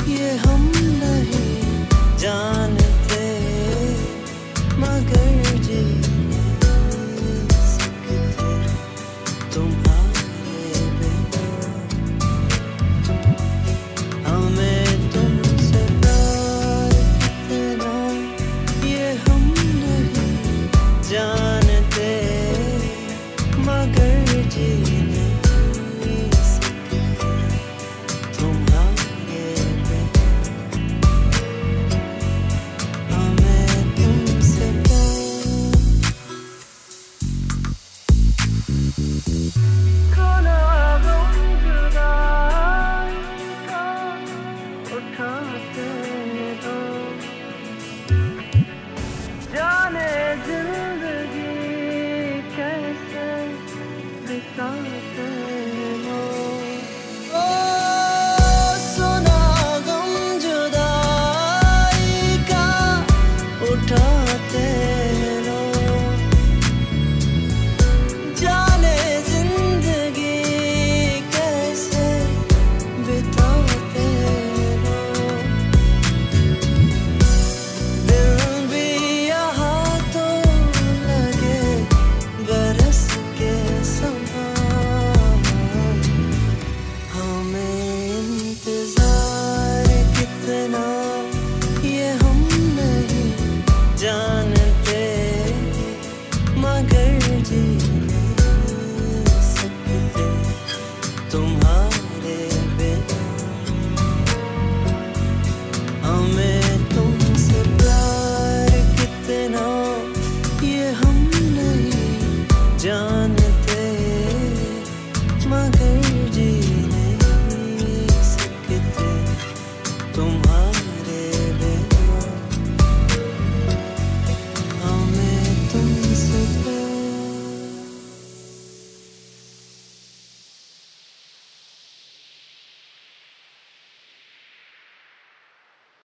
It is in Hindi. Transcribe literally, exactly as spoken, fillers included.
ये हम नहीं जानते मगर जी नहीं सकते तुम्हारे बिना। हमें तुमसे प्यार कितना ये हम नहीं जानते मगर जी नहीं सकते तुम्हारे बिना। हमें तुमसे खाना गम जुदाई का उठाते हो जाने जिंदगी कैसे बिताते हो। ओ सुना गम जुदाई का उठाते हो जाने जिंदगी कैसे बिताते हो। दिल भी यहाँ तो लगे बरस के समान। हमें इंतजार कितना ये हम नहीं जानते मगर जी नहीं सकते तुम्हारे बिना। हमें तुमसे प्यार कितना ये हम नहीं जानते